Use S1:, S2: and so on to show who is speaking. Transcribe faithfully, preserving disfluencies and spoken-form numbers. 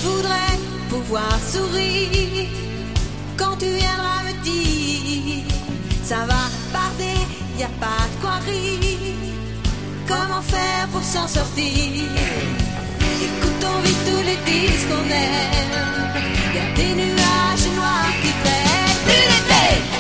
S1: voudrais pouvoir sourire quand tu viendras me dire ça va barder, y a pas de quoi rire. Comment faire pour s'en sortir? Écoutons vite tous les disques qu'on aime. Y a des nuages noirs qui traînent. Plus d'été!